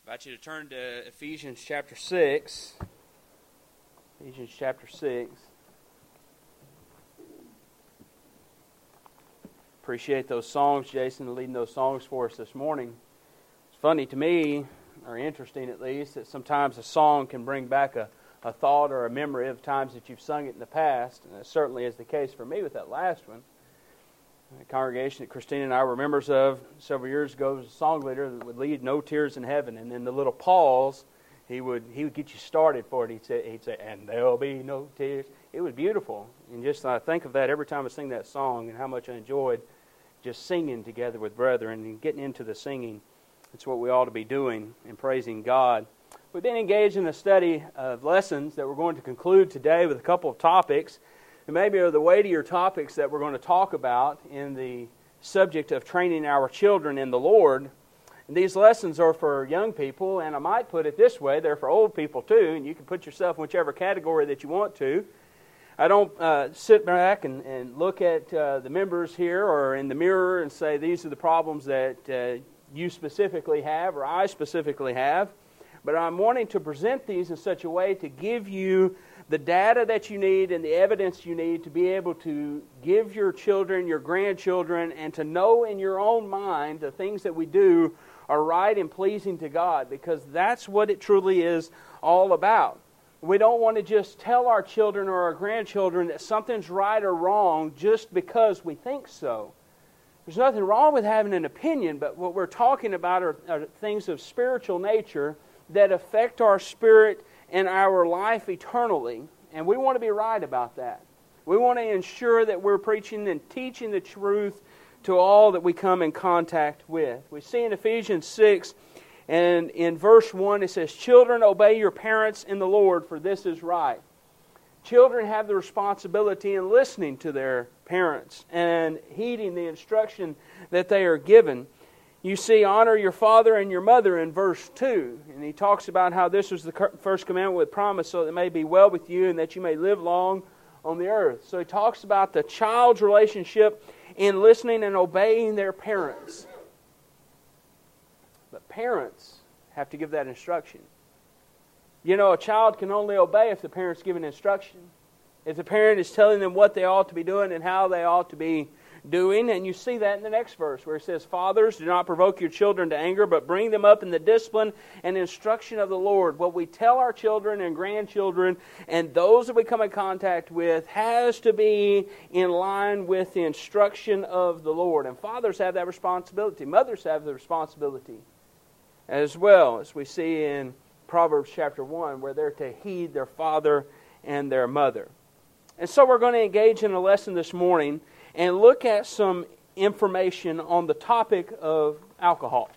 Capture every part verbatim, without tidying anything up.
I invite you to turn to Ephesians chapter six. Ephesians chapter six. Appreciate those songs, Jason, leading those songs for us this morning. It's funny to me, or interesting at least, that sometimes a song can bring back a, a thought or a memory of times that you've sung it in the past. And that certainly is the case for me with that last one. The congregation that Christina and I were members of several years ago was a song leader that would lead "No Tears in Heaven," and then the little pause, he would he would get you started for it. He'd say, he'd say, "And there'll be no tears." It was beautiful, and just I think of that every time I sing that song, and how much I enjoyed just singing together with brethren and getting into the singing. It's what we ought to be doing and praising God. We've been engaged in a study of lessons that we're going to conclude today with a couple of topics. And maybe are the weightier topics that we're going to talk about in the subject of training our children in the Lord. And these lessons are for young people, and I might put it this way, they're for old people too, and you can put yourself in whichever category that you want to. I don't uh, sit back and, and look at uh, the members here or in the mirror and say these are the problems that uh, you specifically have or I specifically have, but I'm wanting to present these in such a way to give you the data that you need and the evidence you need to be able to give your children, your grandchildren, and to know in your own mind the things that we do are right and pleasing to God, because that's what it truly is all about. We don't want to just tell our children or our grandchildren that something's right or wrong just because we think so. There's nothing wrong with having an opinion, but what we're talking about are, are things of spiritual nature that affect our spirit and our life eternally, and we want to be right about that. We want to ensure that we're preaching and teaching the truth to all that we come in contact with. We see in Ephesians six, and in verse one it says, "Children, obey your parents in the Lord, for this is right." Children have the responsibility in listening to their parents and heeding the instruction that they are given. You see, honor your father and your mother in verse two. And he talks about how this was the first commandment with promise, so that it may be well with you and that you may live long on the earth. So he talks about the child's relationship in listening and obeying their parents. But parents have to give that instruction. You know, a child can only obey if the parent's giving instruction. If the parent is telling them what they ought to be doing and how they ought to be doing, and you see that in the next verse where it says, "Fathers, do not provoke your children to anger, but bring them up in the discipline and instruction of the Lord." What we tell our children and grandchildren and those that we come in contact with has to be in line with the instruction of the Lord. And fathers have that responsibility. Mothers have the responsibility as well, as we see in Proverbs chapter one, where they're to heed their father and their mother. And so we're going to engage in a lesson this morning and look at some information on the topic of alcohol.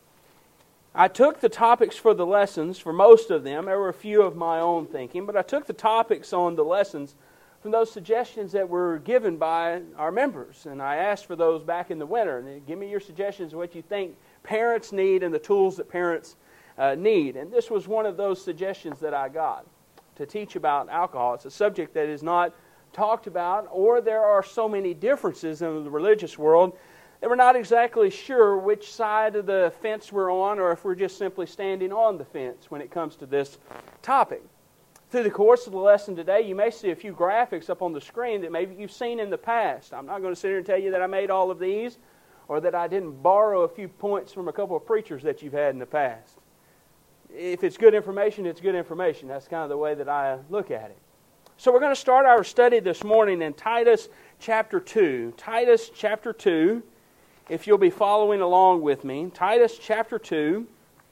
I took the topics for the lessons, for most of them. There were a few of my own thinking, but I took the topics on the lessons from those suggestions that were given by our members. And I asked for those back in the winter. And give me your suggestions of what you think parents need and the tools that parents uh, need. And this was one of those suggestions that I got to teach about alcohol. It's a subject that is not talked about, or there are so many differences in the religious world that we're not exactly sure which side of the fence we're on, or if we're just simply standing on the fence when it comes to this topic. Through the course of the lesson today, you may see a few graphics up on the screen that maybe you've seen in the past. I'm not going to sit here and tell you that I made all of these, or that I didn't borrow a few points from a couple of preachers that you've had in the past. If it's good information, it's good information. That's kind of the way that I look at it. So we're going to start our study this morning in Titus chapter two. Titus chapter two, if you'll be following along with me. Titus chapter two,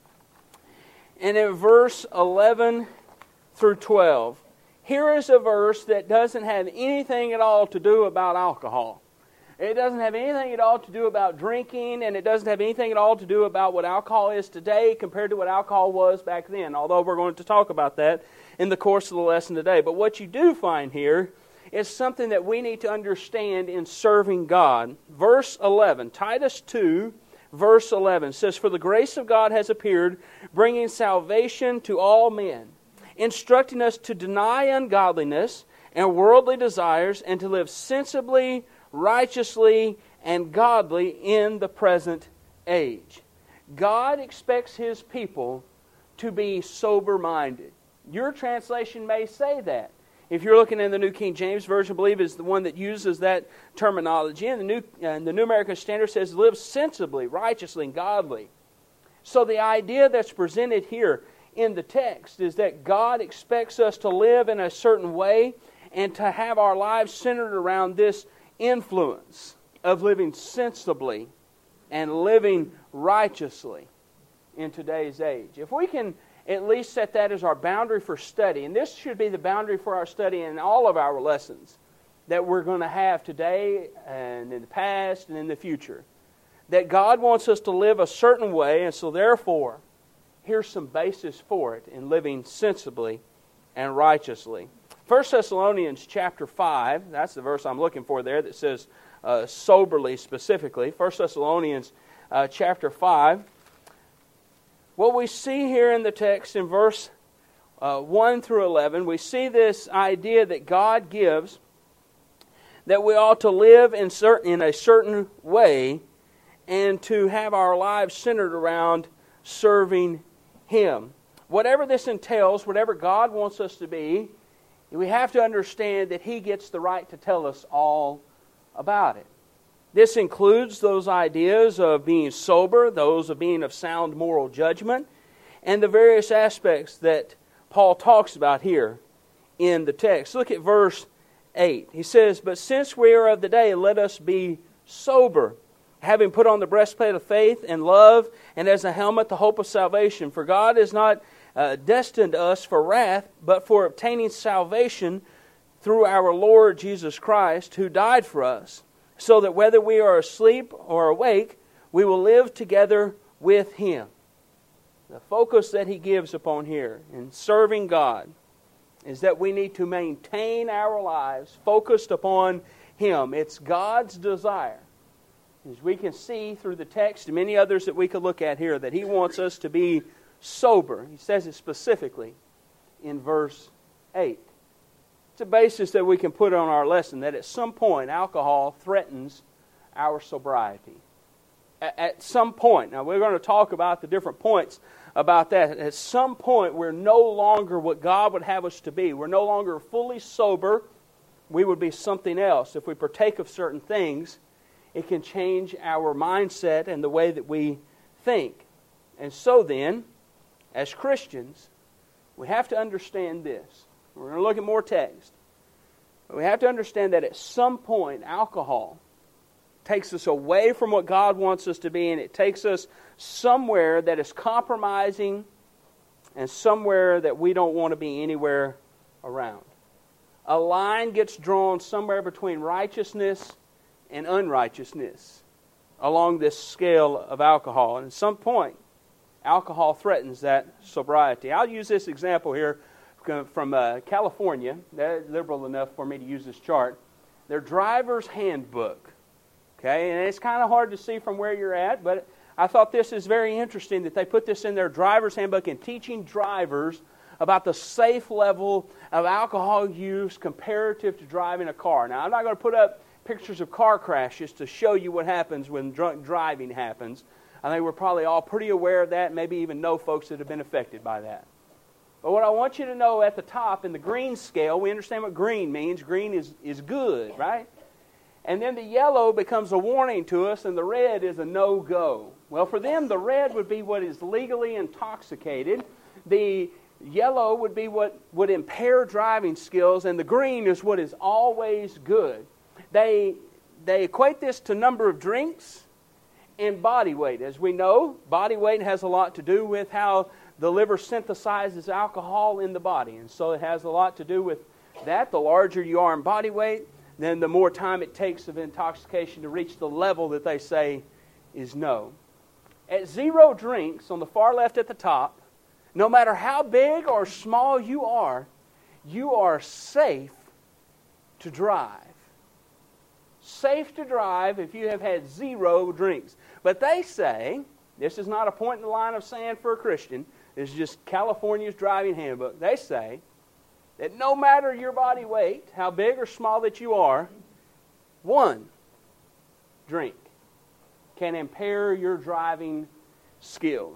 and in verse eleven through twelve. Here is a verse that doesn't have anything at all to do about alcohol. It doesn't have anything at all to do about drinking, and it doesn't have anything at all to do about what alcohol is today compared to what alcohol was back then, although we're going to talk about that in the course of the lesson today. But what you do find here is something that we need to understand in serving God. Verse eleven, Titus two, verse eleven says, "For the grace of God has appeared, bringing salvation to all men, instructing us to deny ungodliness and worldly desires, and to live sensibly, righteously, and godly in the present age." God expects His people to be sober-minded. Your translation may say that. If you're looking in the New King James Version, I believe is the one that uses that terminology. And the New, and the New American Standard says, live sensibly, righteously, and godly. So the idea that's presented here in the text is that God expects us to live in a certain way and to have our lives centered around this influence of living sensibly and living righteously in today's age. If we can at least set that as our boundary for study, and this should be the boundary for our study in all of our lessons that we're going to have today and in the past and in the future, that God wants us to live a certain way, and so therefore, here's some basis for it in living sensibly and righteously. First Thessalonians chapter five, that's the verse I'm looking for there that says uh, soberly specifically. First Thessalonians uh, chapter five. What we see here in the text in verse uh, one through eleven, we see this idea that God gives that we ought to live in, certain, in a certain way and to have our lives centered around serving Him. Whatever this entails, whatever God wants us to be, we have to understand that He gets the right to tell us all about it. This includes those ideas of being sober, those of being of sound moral judgment, and the various aspects that Paul talks about here in the text. Look at verse eight. He says, "But since we are of the day, let us be sober, having put on the breastplate of faith and love, and as a helmet the hope of salvation. For God has not uh, destined us for wrath, but for obtaining salvation through our Lord Jesus Christ, who died for us, so that whether we are asleep or awake, we will live together with Him." The focus that he gives upon here in serving God is that we need to maintain our lives focused upon Him. It's God's desire, as we can see through the text and many others that we could look at here, that He wants us to be sober. He says it specifically in verse eight. It's a basis that we can put on our lesson, that at some point alcohol threatens our sobriety. At some point, now we're going to talk about the different points about that. At some point we're no longer what God would have us to be. We're no longer fully sober. We would be something else. If we partake of certain things, it can change our mindset and the way that we think. And so then, as Christians, we have to understand this. We're going to look at more text. But we have to understand that at some point, alcohol takes us away from what God wants us to be, and it takes us somewhere that is compromising and somewhere that we don't want to be anywhere around. A line gets drawn somewhere between righteousness and unrighteousness along this scale of alcohol. And at some point, alcohol threatens that sobriety. I'll use this example here from uh, California. They're liberal enough for me to use this chart. Their driver's handbook. Okay, and it's kind of hard to see from where you're at, but I thought this is very interesting that they put this in their driver's handbook and teaching drivers about the safe level of alcohol use comparative to driving a car. Now, I'm not going to put up pictures of car crashes to show you what happens when drunk driving happens. I think we're probably all pretty aware of that, maybe even know folks that have been affected by that. But what I want you to know at the top, in the green scale, we understand what green means. Green is, is good, right? And then the yellow becomes a warning to us, and the red is a no-go. Well, for them, the red would be what is legally intoxicated. The yellow would be what would impair driving skills, and the green is what is always good. They, they equate this to number of drinks and body weight. As we know, body weight has a lot to do with how the liver synthesizes alcohol in the body. And so it has a lot to do with that. The larger you are in body weight, then the more time it takes of intoxication to reach the level that they say is no. At zero drinks, on the far left at the top, no matter how big or small you are, you are safe to drive. Safe to drive if you have had zero drinks. But they say, this is not a point in the line of sand for a Christian, this is just California's driving handbook. They say that no matter your body weight, how big or small that you are, one drink can impair your driving skills.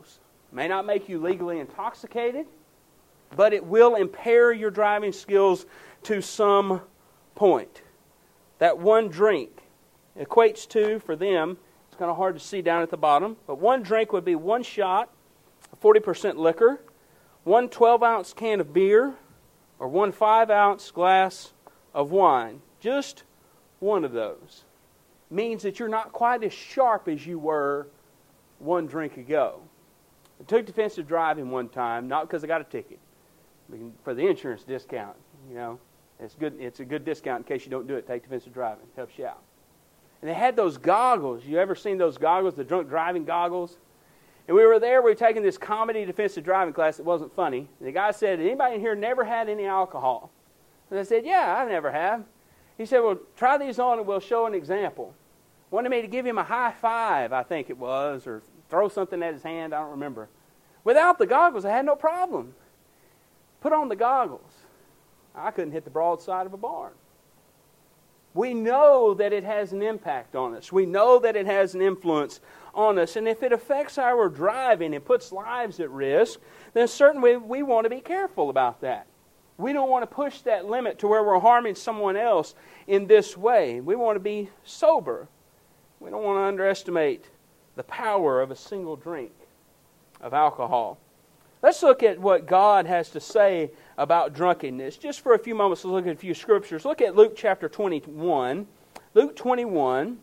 may not make you legally intoxicated, but it will impair your driving skills to some point. That one drink equates to, for them, it's kind of hard to see down at the bottom, but one drink would be one shot of forty percent liquor, one twelve-ounce can of beer, or one five-ounce glass of wine. Just one of those means that you're not quite as sharp as you were one drink ago. I took defensive driving one time, not because I got a ticket, but for the insurance discount. You know, it's good. It's a good discount in case you don't do it. Take defensive driving. It helps you out. And they had those goggles. You ever seen those goggles, the drunk driving goggles? And we were there. We were taking this comedy defensive driving class that wasn't funny. And the guy said, anybody in here never had any alcohol? And I said, yeah, I never have. He said, well, try these on and we'll show an example. Wanted me to give him a high five, I think it was, or throw something at his hand, I don't remember. Without the goggles, I had no problem. Put on the goggles. I couldn't hit the broadside of a barn. We know that it has an impact on us. We know that it has an influence on us. And if it affects our driving and puts lives at risk, then certainly we want to be careful about that. We don't want to push that limit to where we're harming someone else in this way. We want to be sober. We don't want to underestimate the power of a single drink of alcohol. Let's look at what God has to say about drunkenness. Just for a few moments, let's look at a few scriptures. Look at Luke chapter twenty-one. Luke twenty-one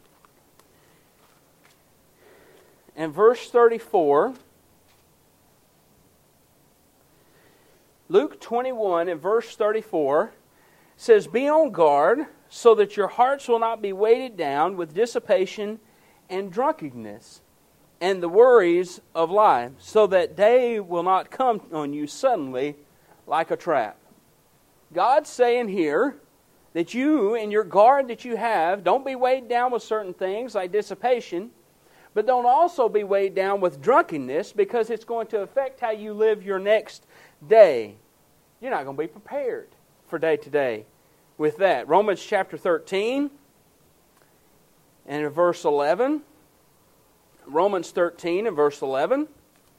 and verse thirty-four. Luke twenty-one and verse thirty-four says, be on guard so that your hearts will not be weighted down with dissipation and drunkenness and the worries of life, so that day will not come on you suddenly like a trap. God's saying here that you, in your guard that you have, don't be weighed down with certain things like dissipation, but don't also be weighed down with drunkenness, because it's going to affect how you live your next day. You're not going to be prepared for day to day with that. Romans chapter thirteen and in verse eleven. Romans thirteen and verse eleven.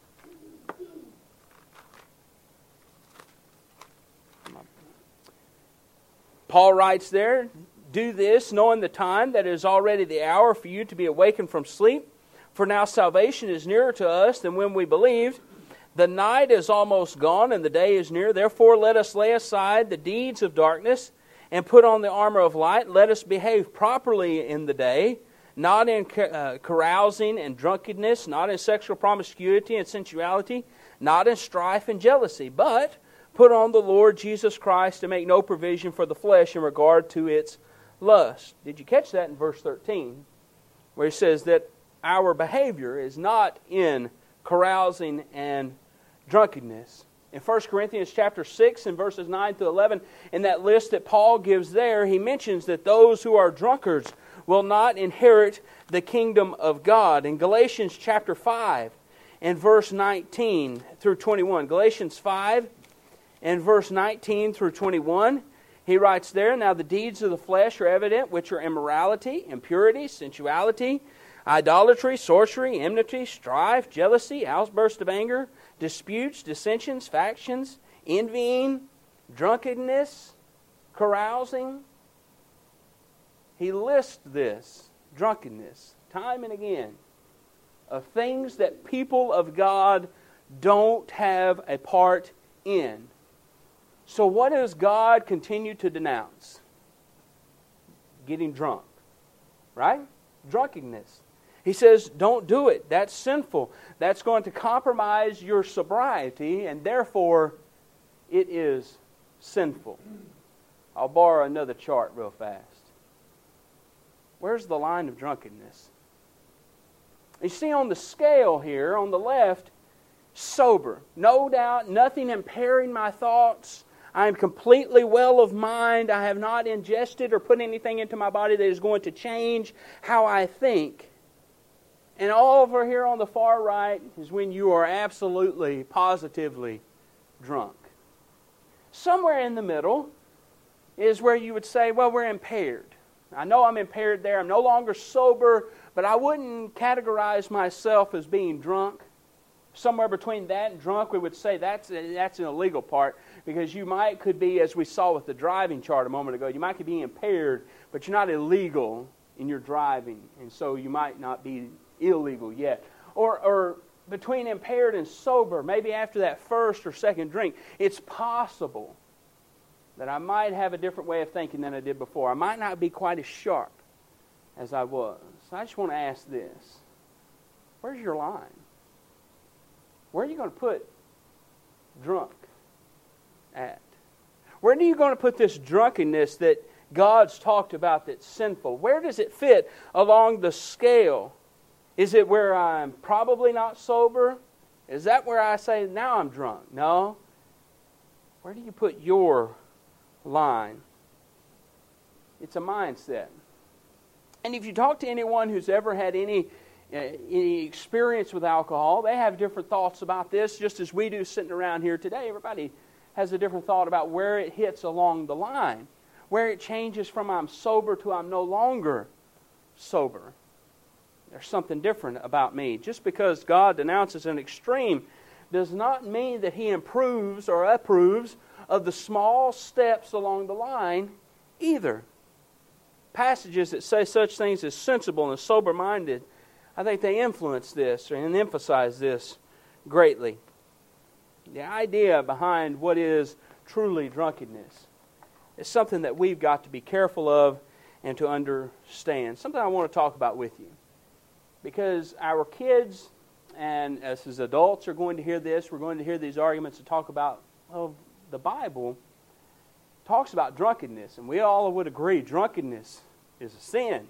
Paul writes there, do this, knowing the time that it is already the hour for you to be awakened from sleep. For now salvation is nearer to us than when we believed. The night is almost gone and the day is near. Therefore let us lay aside the deeds of darkness and put on the armor of light. Let us behave properly in the day, not in uh, carousing and drunkenness, not in sexual promiscuity and sensuality, not in strife and jealousy, but put on the Lord Jesus Christ and make no provision for the flesh in regard to its lust. Did you catch that in verse thirteen, where he says that our behavior is not in carousing and drunkenness? In First Corinthians chapter six and verses nine to eleven, in that list that Paul gives there, he mentions that those who are drunkards will not inherit the kingdom of God. In Galatians chapter five and verse nineteen through twenty-one, Galatians five and verse nineteen through twenty-one, he writes there, now the deeds of the flesh are evident, which are immorality, impurity, sensuality, idolatry, sorcery, enmity, strife, jealousy, outbursts of anger, disputes, dissensions, factions, envying, drunkenness, carousing. He lists this, drunkenness, time and again, of things that people of God don't have a part in. So what does God continue to denounce? Getting drunk, right? Drunkenness. He says, don't do it. That's sinful. That's going to compromise your sobriety, and therefore it is sinful. I'll borrow another chart real fast. Where's the line of drunkenness? You see on the scale here, on the left, sober. No doubt, nothing impairing my thoughts. I am completely well of mind. I have not ingested or put anything into my body that is going to change how I think. And all over here on the far right is when you are absolutely, positively drunk. Somewhere in the middle is where you would say, well, we're impaired. I know I'm impaired there. I'm no longer sober, but I wouldn't categorize myself as being drunk. Somewhere between that and drunk, we would say that's that's an illegal part, because you might could be, as we saw with the driving chart a moment ago, you might could be impaired, but you're not illegal in your driving, and so you might not be illegal yet. Or, or between impaired and sober, maybe after that first or second drink, it's possible that I might have a different way of thinking than I did before. I might not be quite as sharp as I was. So I just want to ask this. Where's your line? Where are you going to put drunk at? Where are you going to put this drunkenness that God's talked about that's sinful? Where does it fit along the scale? Is it where I'm probably not sober? Is that where I say, now I'm drunk? No. Where do you put your line? It's a mindset. And if you talk to anyone who's ever had any Uh, any experience with alcohol, they have different thoughts about this, just as we do sitting around here today. Everybody has a different thought about where it hits along the line, where it changes from I'm sober to I'm no longer sober. There's something different about me. Just because God denounces an extreme does not mean that He improves or approves of the small steps along the line either. Passages that say such things as sensible and sober-minded, I think they influence this and emphasize this greatly. The idea behind what is truly drunkenness is something that we've got to be careful of and to understand. Something I want to talk about with you. Because our kids and us as adults are going to hear this. We're going to hear these arguments and talk about, well, the Bible talks about drunkenness. And we all would agree drunkenness is a sin.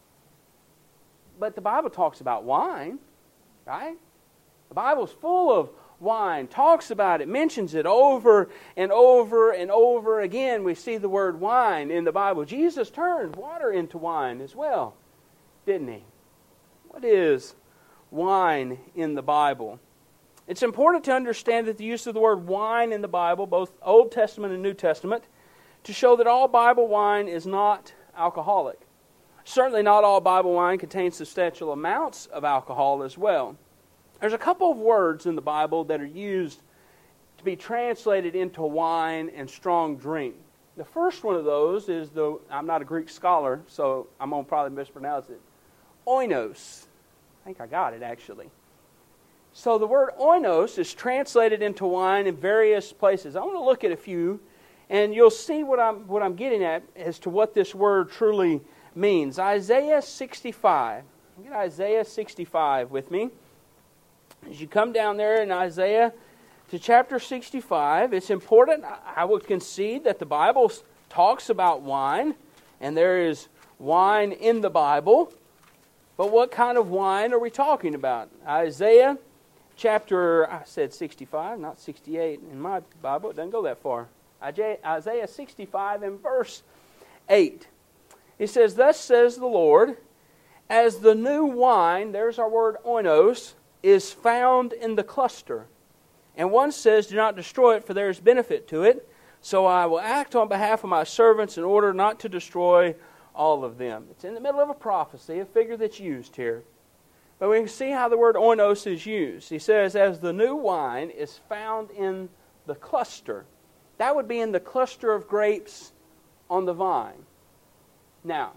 But the Bible talks about wine, right? The Bible's full of wine, talks about it, mentions it over and over and over again. We see the word wine in the Bible. Jesus turned water into wine as well, didn't He? What is wine in the Bible? It's important to understand that the use of the word wine in the Bible, both Old Testament and New Testament, to show that all Bible wine is not alcoholic. Certainly not all Bible wine contains substantial amounts of alcohol as well. There's a couple of words in the Bible that are used to be translated into wine and strong drink. The first one of those is the, I'm not a Greek scholar, so I'm going to probably mispronounce it, oinos. I think I got it actually. So the word oinos is translated into wine in various places. I want to look at a few, and you'll see what I'm, what I'm getting at as to what this word truly means. Isaiah sixty-five. Get Isaiah sixty-five with me. As you come down there in Isaiah to chapter sixty-five, it's important. I would concede that the Bible talks about wine, and there is wine in the Bible. But what kind of wine are we talking about? Isaiah chapter, I said sixty-five, not sixty-eight in my Bible. It doesn't go that far. Isaiah sixty-five and verse eight. He says, "Thus says the Lord, as the new wine," there's our word oinos, "is found in the cluster. And one says, do not destroy it, for there is benefit to it. So I will act on behalf of my servants in order not to destroy all of them." It's in the middle of a prophecy, a figure that's used here. But we can see how the word oinos is used. He says, as the new wine is found in the cluster. That would be in the cluster of grapes on the vine. Now,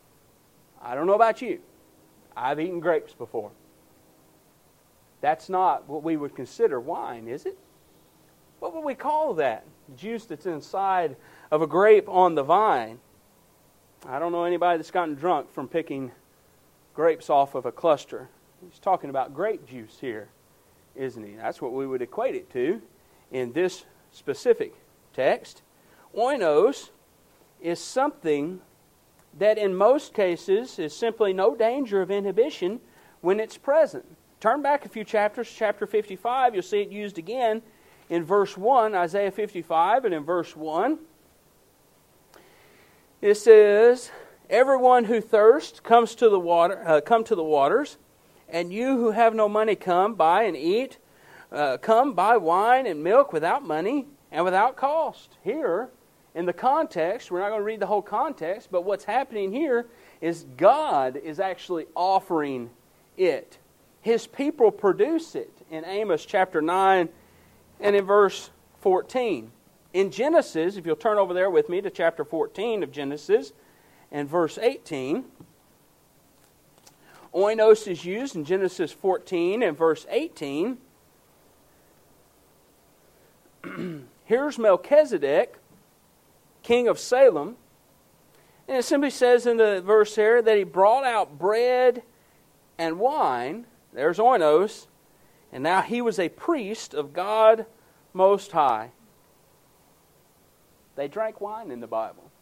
I don't know about you. I've eaten grapes before. That's not what we would consider wine, is it? What would we call that? The juice that's inside of a grape on the vine. I don't know anybody that's gotten drunk from picking grapes off of a cluster. He's talking about grape juice here, isn't he? That's what we would equate it to in this specific text. Oinos is something that in most cases is simply no danger of inhibition when it's present. Turn back a few chapters, chapter fifty-five, you'll see it used again in verse one, Isaiah fifty-five, and in verse one. It says, "Everyone who thirsts comes to the water, uh, come to the waters, and you who have no money come, buy and eat. Uh, come, buy wine and milk without money and without cost." Here, in the context, we're not going to read the whole context, but what's happening here is God is actually offering it. His people produce it, in Amos chapter nine and in verse fourteen. In Genesis, if you'll turn over there with me to chapter fourteen of Genesis and verse eighteen, oinos is used in Genesis fourteen and verse eighteen. Here's Melchizedek, king of Salem. And it simply says in the verse here that he brought out bread and wine. There's oinos. And now he was a priest of God Most High. They drank wine in the Bible.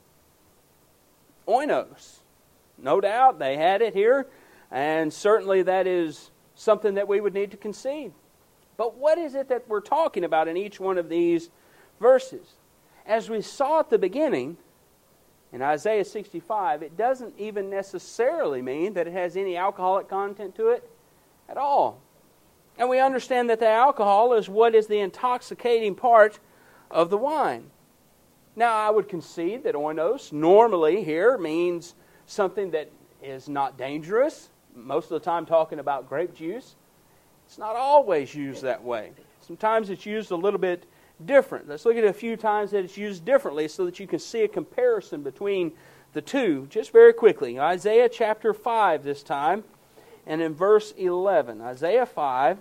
Oinos. No doubt they had it here. And certainly that is something that we would need to concede. But what is it that we're talking about in each one of these verses? As we saw at the beginning, in Isaiah sixty-five, it doesn't even necessarily mean that it has any alcoholic content to it at all. And we understand that the alcohol is what is the intoxicating part of the wine. Now, I would concede that oinos normally here means something that is not dangerous. Most of the time talking about grape juice. It's not always used that way. Sometimes it's used a little bit different. Let's look at a few times that it's used differently so that you can see a comparison between the two just very quickly. Isaiah chapter five this time, and in verse eleven. Isaiah five,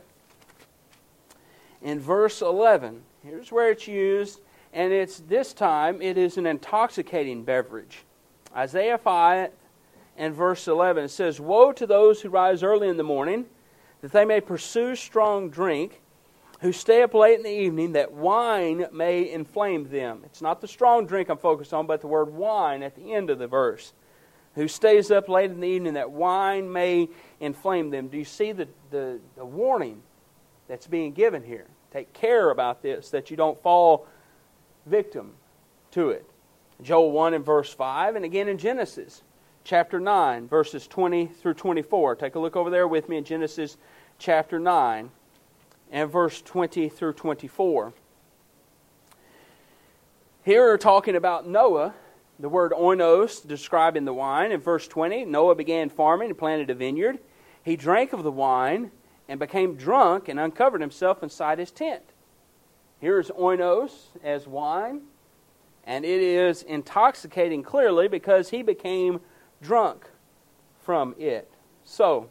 in verse eleven. Here's where it's used, and it's this time it is an intoxicating beverage. Isaiah five and verse eleven. It says, "Woe to those who rise early in the morning, that they may pursue strong drink, who stay up late in the evening, that wine may inflame them." It's not the strong drink I'm focused on, but the word wine at the end of the verse. Who stays up late in the evening, that wine may inflame them. Do you see the, the, the warning that's being given here? Take care about this, that you don't fall victim to it. Joel one and verse five, and again in Genesis chapter nine, verses twenty through twenty-four. Take a look over there with me in Genesis chapter nine. And verse twenty through twenty-four. Here we're talking about Noah, the word oinos describing the wine. In verse twenty, Noah began farming and planted a vineyard. He drank of the wine and became drunk and uncovered himself inside his tent. Here is oinos as wine, and it is intoxicating clearly because he became drunk from it. So,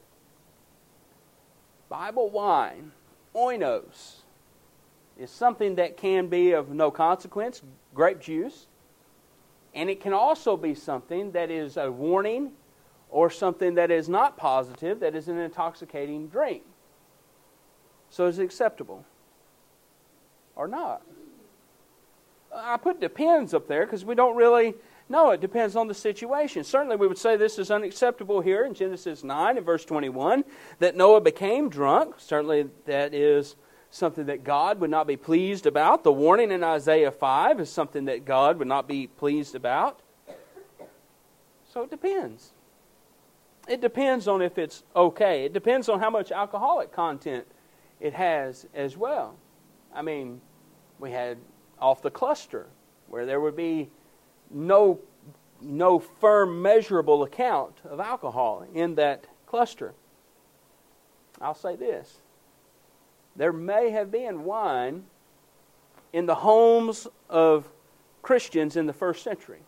Bible wine, oinos, is something that can be of no consequence, grape juice, and it can also be something that is a warning or something that is not positive, that is an intoxicating drink. So is it acceptable or not? I put depends up there because we don't really know. It depends on the situation. Certainly we would say this is unacceptable here in Genesis nine and verse twenty-one, that Noah became drunk. Certainly that is something that God would not be pleased about. The warning in Isaiah five is something that God would not be pleased about. So it depends. It depends on if it's okay. It depends on how much alcoholic content it has as well. I mean, we had off the cluster where there would be no, no firm measurable account of alcohol in that cluster. I'll say this. There may have been wine in the homes of Christians in the first century.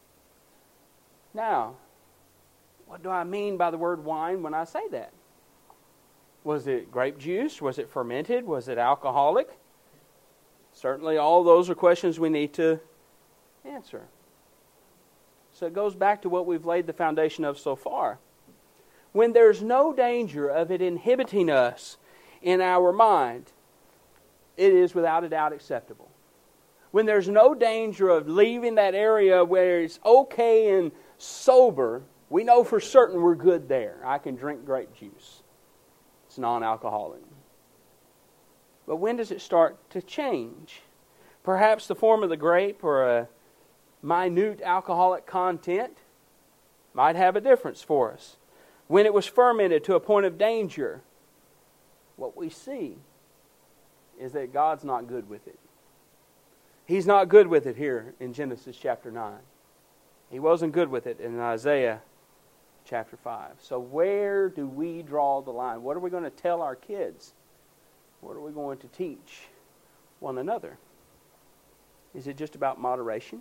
Now, what do I mean by the word wine when I say that? Was it grape juice? Was it fermented? Was it alcoholic? Certainly all those are questions we need to answer. So it goes back to what we've laid the foundation of so far. When there's no danger of it inhibiting us in our mind, it is without a doubt acceptable. When there's no danger of leaving that area where it's okay and sober, we know for certain we're good there. I can drink grape juice. It's non-alcoholic. But when does it start to change? Perhaps the form of the grape or a minute alcoholic content might have a difference for us. When it was fermented to a point of danger, what we see is that God's not good with it. He's not good with it here in Genesis chapter nine. He wasn't good with it in Isaiah chapter five. So where do we draw the line? What are we going to tell our kids What are we going to teach one another? Is it just about moderation?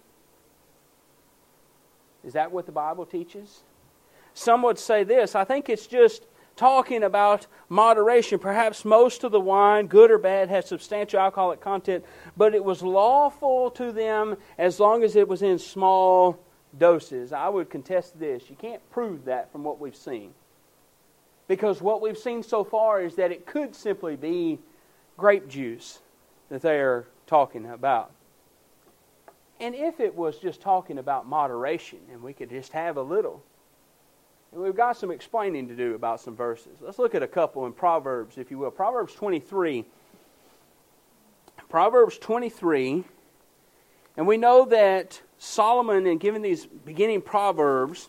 Is that what the Bible teaches? Some would say this. I think it's just talking about moderation. Perhaps most of the wine, good or bad, has substantial alcoholic content, but it was lawful to them as long as it was in small doses. I would contest this. You can't prove that from what we've seen. Because what we've seen so far is that it could simply be grape juice that they are talking about. And if it was just talking about moderation and we could just have a little, and we've got some explaining to do about some verses. Let's look at a couple in Proverbs, if you will. Proverbs twenty-three. Proverbs twenty-three. And we know that Solomon, in giving these beginning Proverbs,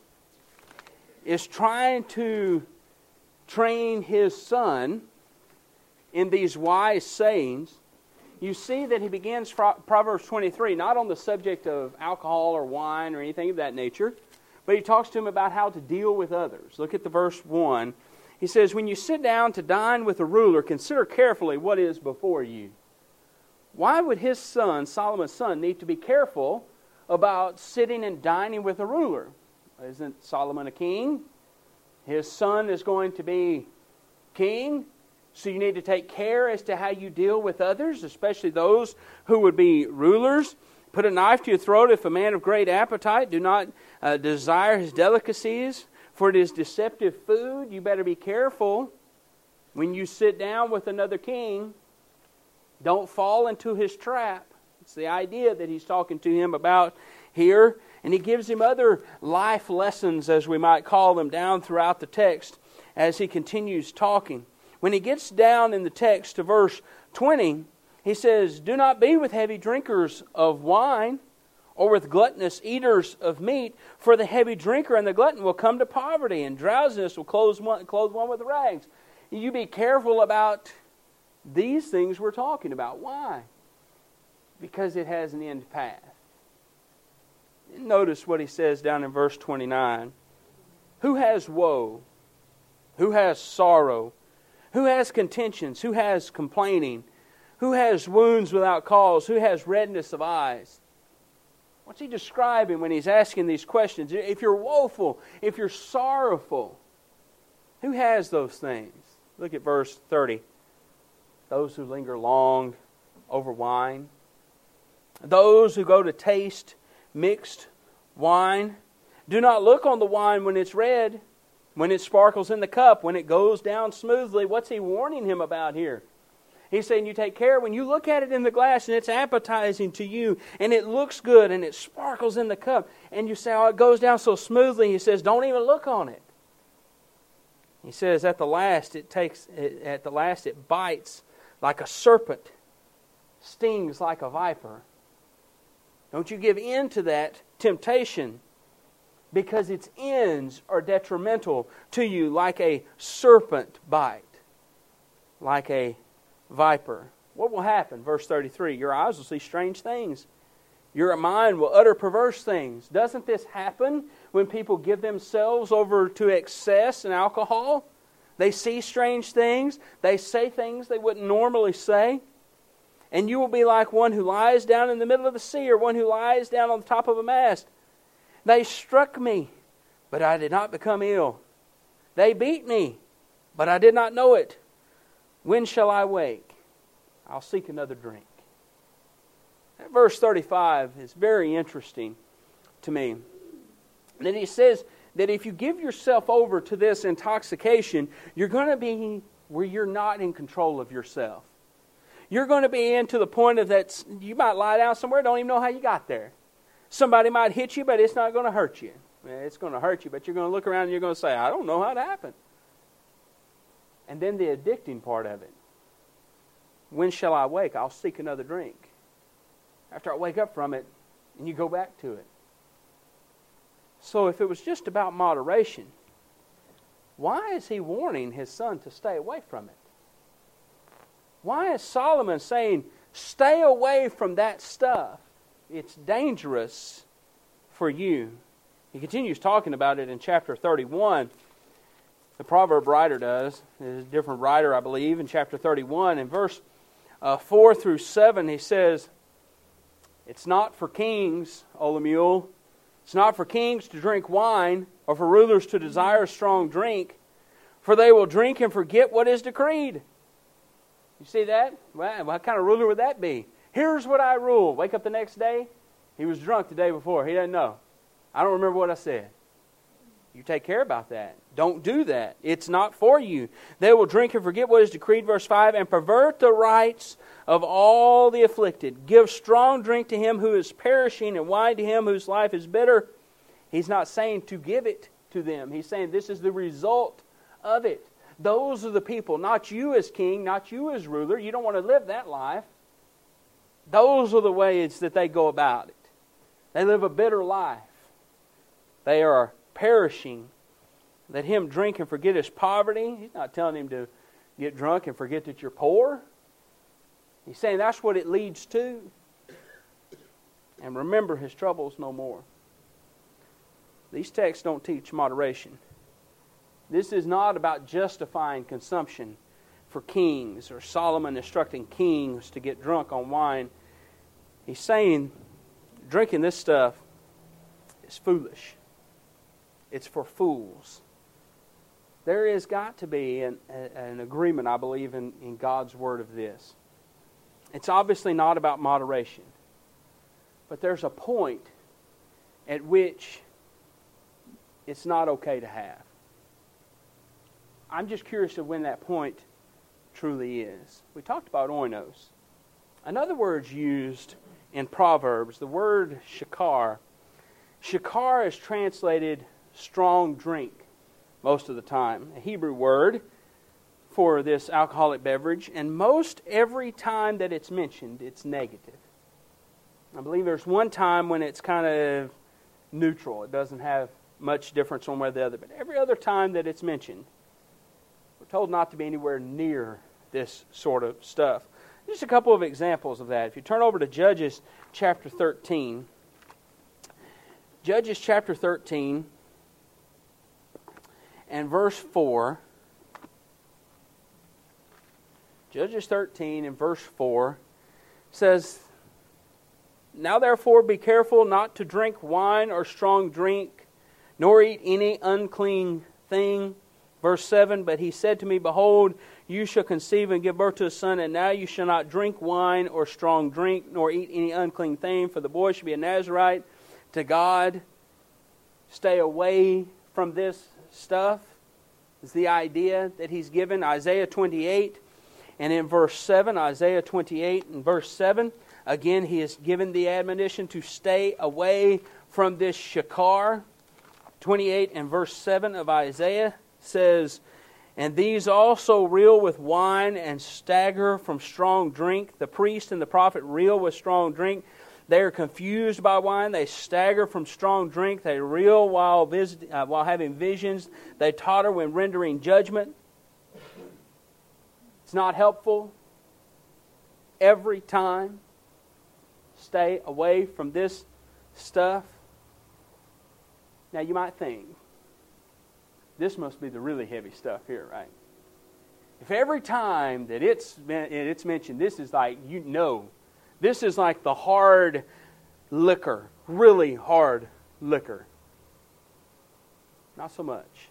is trying to train his son in these wise sayings. You see that he begins Proverbs twenty-three not on the subject of alcohol or wine or anything of that nature, but he talks to him about how to deal with others. Look at the verse one. He says, when you sit down to dine with a ruler, consider carefully what is before you. Why would his son, Solomon's son, need to be careful about sitting and dining with a ruler? Isn't Solomon a king? His son is going to be king. So you need to take care as to how you deal with others, especially those who would be rulers. Put a knife to your throat if a man of great appetite. Do not uh, desire his delicacies, for it is deceptive food. You better be careful when you sit down with another king. Don't fall into his trap. It's the idea that he's talking to him about here. And he gives him other life lessons, as we might call them, down throughout the text as he continues talking. When he gets down in the text to verse twenty, he says, do not be with heavy drinkers of wine or with gluttonous eaters of meat, for the heavy drinker and the glutton will come to poverty, and drowsiness will clothe one, clothe one with rags. You be careful about these things we're talking about. Why? Because it has an end path. Notice what he says down in verse twenty-nine. Who has woe? Who has sorrow? Who has contentions? Who has complaining? Who has wounds without cause? Who has redness of eyes? What's he describing when he's asking these questions? If you're woeful, if you're sorrowful, who has those things? Look at verse thirty. Those who linger long over wine. Those who go to taste mixed wine. Do not look on the wine when it's red, when it sparkles in the cup, when it goes down smoothly. What's he warning him about here? He's saying you take care when you look at it in the glass and it's appetizing to you and it looks good and it sparkles in the cup and you say, oh, it goes down so smoothly. He says, don't even look on it. He says, at the last it takes, at the last it bites like a serpent, stings like a viper. Don't you give in to that temptation, because its ends are detrimental to you, like a serpent bite, like a viper. What will happen? Verse thirty-three, your eyes will see strange things. Your mind will utter perverse things. Doesn't this happen when people give themselves over to excess in alcohol? They see strange things. They say things they wouldn't normally say. And you will be like one who lies down in the middle of the sea, or one who lies down on the top of a mast. They struck me, but I did not become ill. They beat me, but I did not know it. When shall I wake? I'll seek another drink. That verse thirty-five is very interesting to me. That he says that if you give yourself over to this intoxication, you're going to be where you're not in control of yourself. You're going to be in to the point of that you might lie down somewhere, don't even know how you got there. Somebody might hit you, but it's not going to hurt you. It's going to hurt you, but you're going to look around and you're going to say, I don't know how it happened. And then the addicting part of it. When shall I wake? I'll seek another drink. After I wake up from it, and you go back to it. So if it was just about moderation, why is he warning his son to stay away from it? Why is Solomon saying, stay away from that stuff? It's dangerous for you. He continues talking about it in chapter thirty-one. The proverb writer does. There's a different writer, I believe, in chapter thirty-one. In verse uh, four through seven, he says, "It's not for kings, O Lemuel, it's not for kings to drink wine, or for rulers to desire strong drink, for they will drink and forget what is decreed." You see that? Well, what kind of ruler would that be? Here's what I rule. Wake up the next day, he was drunk the day before. He doesn't know. I don't remember what I said. You take care about that. Don't do that. It's not for you. They will drink and forget what is decreed, verse five, and pervert the rights of all the afflicted. Give strong drink to him who is perishing, and wine to him whose life is bitter. He's not saying to give it to them. He's saying this is the result of it. Those are the people, not you as king, not you as ruler. You don't want to live that life. Those are the ways that they go about it. They live a bitter life. They are perishing. Let him drink and forget his poverty. He's not telling him to get drunk and forget that you're poor. He's saying that's what it leads to. And remember his troubles no more. These texts don't teach moderation. This is not about justifying consumption for kings or Solomon instructing kings to get drunk on wine. He's saying drinking this stuff is foolish. It's for fools. There has got to be an, an agreement, I believe, in, in God's word of this. It's obviously not about moderation. But there's a point at which it's not okay to have. I'm just curious of when that point truly is. We talked about oinos. Another word used in Proverbs, the word shakar. Shakar is translated strong drink most of the time. A Hebrew word for this alcoholic beverage. And most every time that it's mentioned, it's negative. I believe there's one time when it's kind of neutral. It doesn't have much difference one way or the other. But every other time that it's mentioned, we're told not to be anywhere near this sort of stuff. Just a couple of examples of that. If you turn over to Judges chapter thirteen. Judges chapter thirteen and verse four. Judges thirteen and verse four says, "Now therefore be careful not to drink wine or strong drink, nor eat any unclean thing." Verse seven, "But he said to me, Behold, you shall conceive and give birth to a son, and now you shall not drink wine or strong drink, nor eat any unclean thing, for the boy shall be a Nazirite to God." Stay away from this stuff is the idea that he's given. Isaiah twenty-eight, and in verse seven, Isaiah twenty-eight and verse seven, again he is given the admonition to stay away from this shakar. twenty-eight and verse seven of Isaiah says, "And these also reel with wine and stagger from strong drink. The priest and the prophet reel with strong drink. They are confused by wine. They stagger from strong drink. They reel while, visit, uh, while having visions. They totter when rendering judgment." It's not helpful. Every time, stay away from this stuff. Now you might think, this must be the really heavy stuff here, right? If every time that it's it's mentioned, this is like, you know, this is like the hard liquor, really hard liquor. Not so much.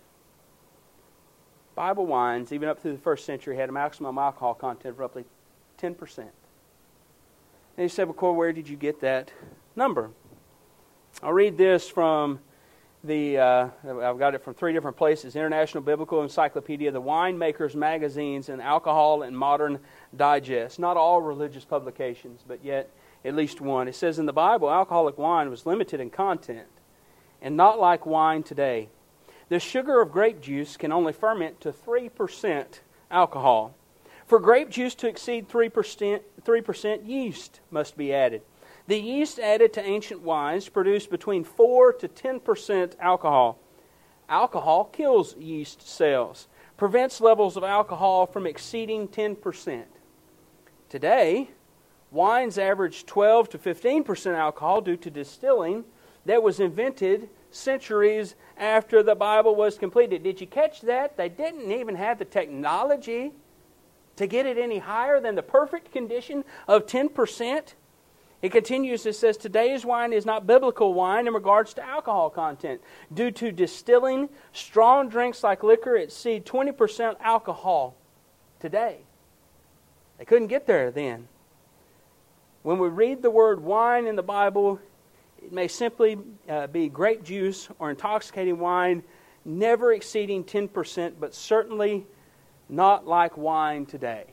Bible wines, even up through the first century, had a maximum alcohol content of roughly ten percent. And you said, well, Corey, where did you get that number? I'll read this from the, uh, I've got it from three different places: International Biblical Encyclopedia, the Winemakers Magazines, and Alcohol and Modern Digest. Not all religious publications, but yet at least one. It says, in the Bible, alcoholic wine was limited in content and not like wine today. The sugar of grape juice can only ferment to three percent alcohol. For grape juice to exceed three percent, three percent yeast must be added. The yeast added to ancient wines produced between four to ten percent alcohol. Alcohol kills yeast cells, prevents levels of alcohol from exceeding ten percent. Today, wines average twelve to fifteen percent alcohol due to distilling that was invented centuries after the Bible was completed. Did you catch that? They didn't even have the technology to get it any higher than the perfect condition of ten percent. It continues, it says, today's wine is not biblical wine in regards to alcohol content. Due to distilling strong drinks like liquor exceed twenty percent alcohol today. They couldn't get there then. When we read the word wine in the Bible, it may simply uh, be grape juice or intoxicating wine, never exceeding ten percent, but certainly not like wine today.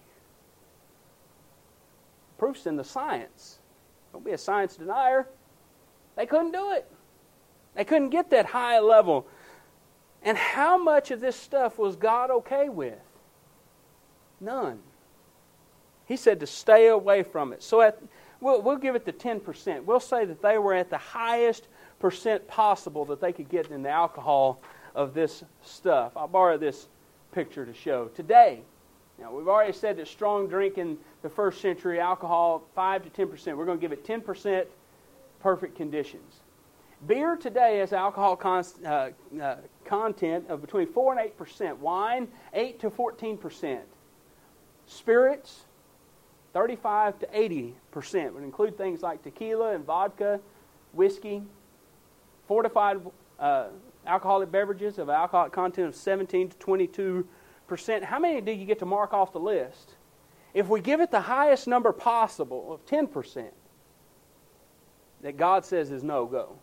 Proof's in the science. Don't be a science denier. They couldn't do it. They couldn't get that high level. And how much of this stuff was God okay with? None. He said to stay away from it. So at, we'll, we'll give it the ten percent. We'll say that they were at the highest percent possible that they could get in the alcohol of this stuff. I'll borrow this picture to show. Today, now we've already said that strong drink in the first century, alcohol five to ten percent. We're going to give it ten percent perfect conditions. Beer today has alcohol con- uh, uh, content of between four and eight percent. Wine, eight to fourteen percent. Spirits, thirty-five to eighty percent. Would include things like tequila and vodka, whiskey, fortified uh, alcoholic beverages of alcoholic content of seventeen to twenty-two percent. How many do you get to mark off the list? If we give it the highest number possible of ten percent, that God says is no-go.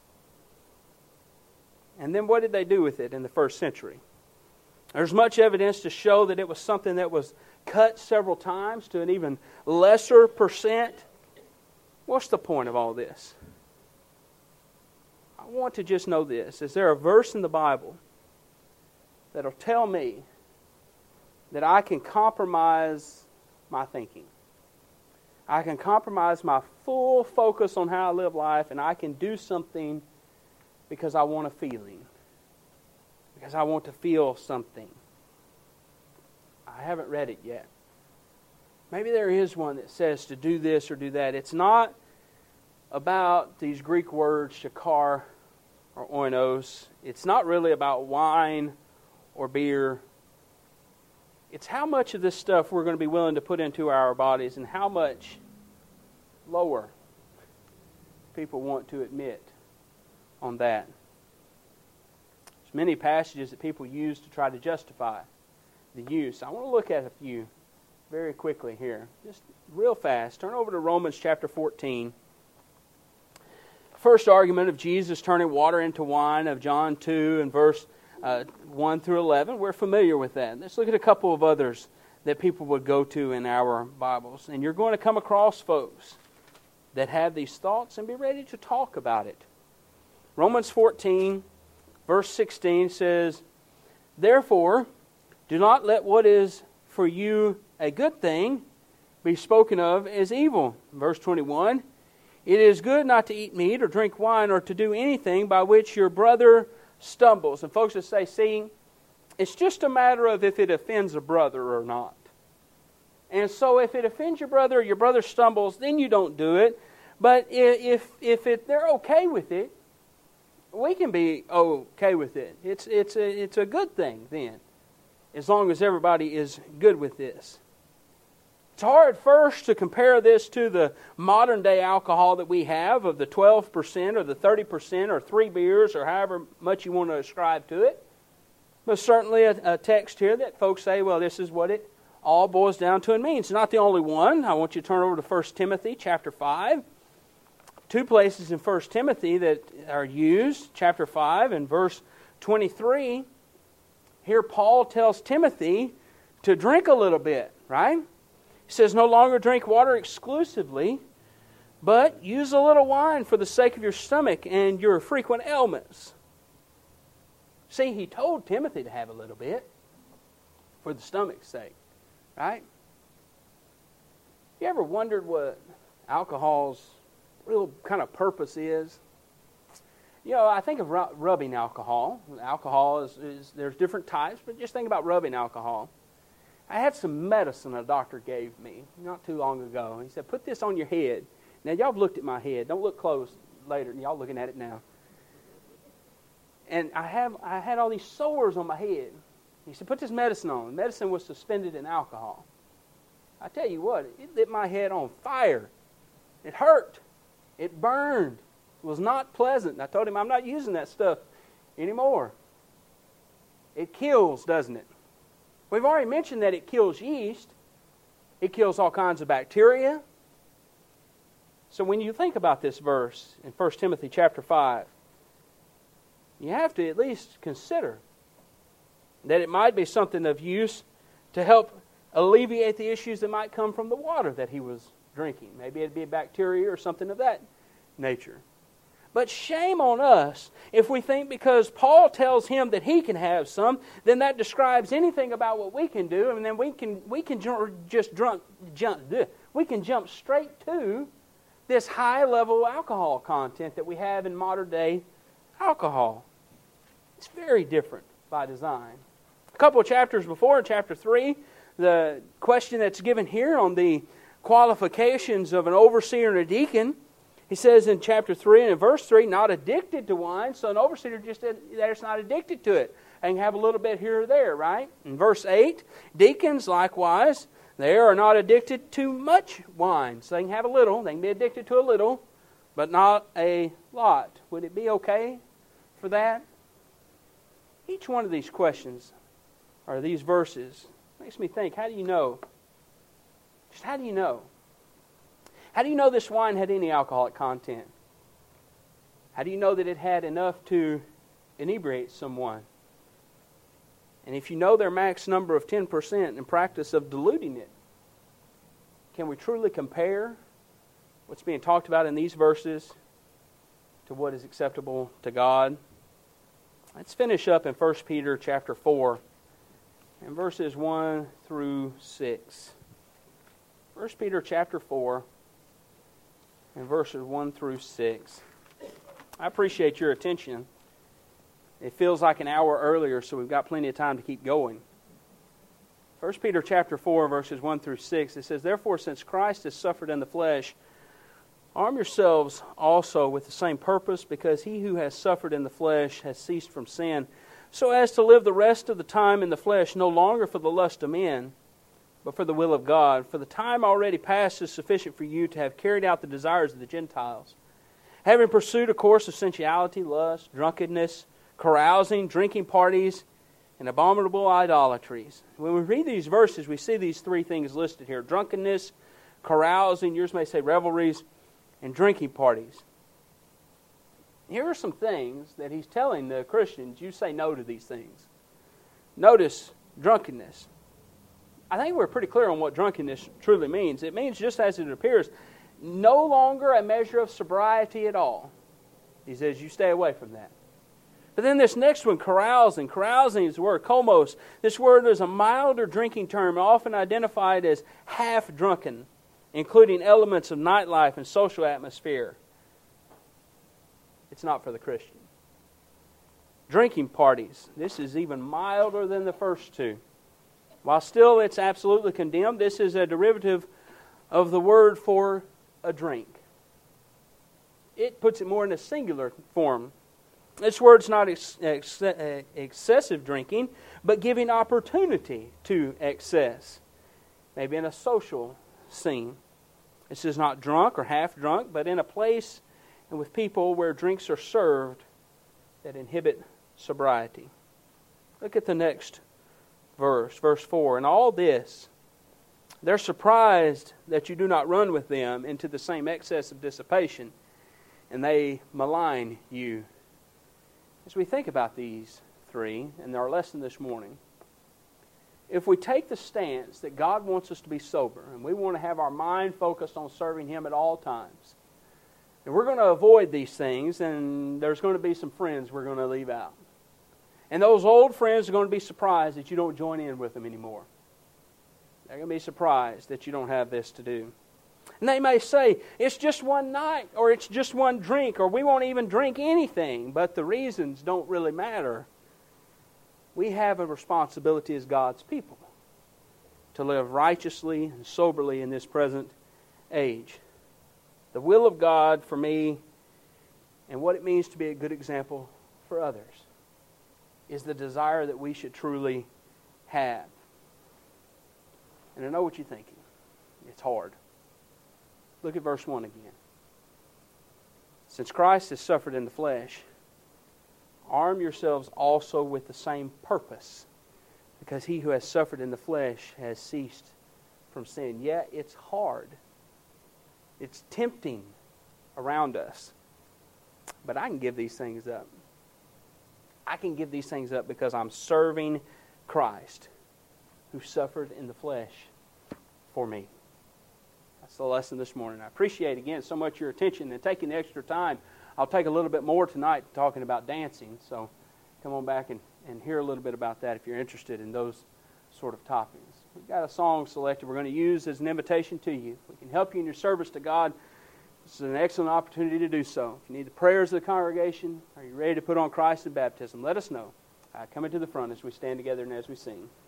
And then what did they do with it in the first century? There's much evidence to show that it was something that was cut several times to an even lesser percent. What's the point of all this? I want to just know this. Is there a verse in the Bible that'll tell me that I can compromise my thinking? I can compromise my full focus on how I live life, and I can do something because I want a feeling. Because I want to feel something. I haven't read it yet. Maybe there is one that says to do this or do that. It's not about these Greek words, shakar or oinos. It's not really about wine or beer. It's how much of this stuff we're going to be willing to put into our bodies and how much lower people want to admit on that. There's many passages that people use to try to justify the use. I want to look at a few very quickly here. Just real fast. Turn over to Romans chapter fourteen. First argument of Jesus turning water into wine of John two and verse uh, one through eleven. We're familiar with that. Let's look at a couple of others that people would go to in our Bibles. And you're going to come across folks that have these thoughts and be ready to talk about it. Romans fourteen, verse sixteen says, therefore, do not let what is for you a good thing be spoken of as evil. Verse twenty-one, it is good not to eat meat or drink wine or to do anything by which your brother stumbles. And folks would say, see, it's just a matter of if it offends a brother or not. And so if it offends your brother or your brother stumbles, then you don't do it. But if if it, they're okay with it, we can be okay with it. It's it's a, it's a good thing then, as long as everybody is good with this. It's hard first to compare this to the modern day alcohol that we have of the twelve percent or the thirty percent or three beers or however much you want to ascribe to it. But certainly a, a text here that folks say, well, this is what it all boils down to and means. It's not the only one. I want you to turn over to First Timothy chapter five. Two places in First Timothy that are used, chapter five and verse twenty-three. Here Paul tells Timothy to drink a little bit, right? He says, no longer drink water exclusively, but use a little wine for the sake of your stomach and your frequent ailments. See, he told Timothy to have a little bit for the stomach's sake, right? You ever wondered what alcohol's real kind of purpose is? You know, I think of rubbing alcohol. Alcohol is, is, there's different types, but just think about rubbing alcohol. I had some medicine a doctor gave me not too long ago. He said, put this on your head. Now, y'all have looked at my head. Don't look close later. Y'all looking at it now. and I have I had all these sores on my head. He said, put this medicine on. Medicine was suspended in alcohol. I tell you what, it lit my head on fire. It hurt. It burned. It was not pleasant. And I told him, I'm not using that stuff anymore. It kills, doesn't it? We've already mentioned that it kills yeast. It kills all kinds of bacteria. So when you think about this verse in First Timothy chapter five, you have to at least consider that it might be something of use to help alleviate the issues that might come from the water that he was drinking. Maybe it'd be a bacteria or something of that nature. But shame on us if we think because Paul tells him that he can have some, then that describes anything about what we can do, and then we can we can just drunk, jump we can jump straight to this high level alcohol content that we have in modern day alcohol. It's very different by design. A couple of chapters before, in chapter three, the question that's given here on the qualifications of an overseer and a deacon, he says in chapter three and in verse three, not addicted to wine. So an overseer just there's not addicted to it. They can have a little bit here or there, right? In verse eight, deacons likewise, they are not addicted to much wine. So they can have a little, they can be addicted to a little, but not a lot. Would it be okay for that? Each one of these questions, or these verses, makes me think, how do you know? Just how do you know? How do you know this wine had any alcoholic content? How do you know that it had enough to inebriate someone? And if you know their max number of ten percent in practice of diluting it, can we truly compare what's being talked about in these verses to what is acceptable to God? Let's finish up in First Peter chapter four and verses one through six. First Peter chapter four and verses one through six. I appreciate your attention. It feels like an hour earlier, so we've got plenty of time to keep going. First Peter chapter four, verses one through six, it says, therefore, since Christ has suffered in the flesh, arm yourselves also with the same purpose, because he who has suffered in the flesh has ceased from sin, so as to live the rest of the time in the flesh, no longer for the lust of men, but for the will of God. For the time already past is sufficient for you to have carried out the desires of the Gentiles, having pursued a course of sensuality, lust, drunkenness, carousing, drinking parties, and abominable idolatries. When we read these verses, we see these three things listed here. Drunkenness, carousing, yours may say revelries, and drinking parties. Here are some things that he's telling the Christians. You say no to these things. Notice drunkenness. I think we're pretty clear on what drunkenness truly means. It means, just as it appears, no longer a measure of sobriety at all. He says you stay away from that. But then this next one, carousing. Carousing is the word komos. This word is a milder drinking term, often identified as half-drunken, including elements of nightlife and social atmosphere. It's not for the Christian. Drinking parties. This is even milder than the first two. While still it's absolutely condemned, this is a derivative of the word for a drink. It puts it more in a singular form. This word's not ex- ex- excessive drinking, but giving opportunity to excess. Maybe in a social scene. This is not drunk or half drunk, but in a place and with people where drinks are served that inhibit sobriety. Look at the next verse, verse four. In all this, they're surprised that you do not run with them into the same excess of dissipation, and they malign you. As we think about these three, and our lesson this morning, if we take the stance that God wants us to be sober, and we want to have our mind focused on serving Him at all times, and we're going to avoid these things, and there's going to be some friends we're going to leave out. And those old friends are going to be surprised that you don't join in with them anymore. They're going to be surprised that you don't have this to do. And they may say, it's just one night, or it's just one drink, or we won't even drink anything. But the reasons don't really matter. We have a responsibility as God's people to live righteously and soberly in this present age. The will of God for me and what it means to be a good example for others. is the desire that we should truly have. And I know what you're thinking. It's hard. Look at verse one again. Since Christ has suffered in the flesh, arm yourselves also with the same purpose, because he who has suffered in the flesh has ceased from sin. Yeah, it's hard. It's tempting around us. But I can give these things up. I can give these things up because I'm serving Christ, who suffered in the flesh for me. That's the lesson this morning. I appreciate, again, so much your attention and taking the extra time. I'll take a little bit more tonight talking about dancing, so come on back and, and hear a little bit about that if you're interested in those sort of topics. We've got a song selected we're going to use as an invitation to you. If we can help you in your service to God, this is an excellent opportunity to do so. If you need the prayers of the congregation, are you ready to put on Christ in baptism, let us know. Uh, come into the front as we stand together and as we sing.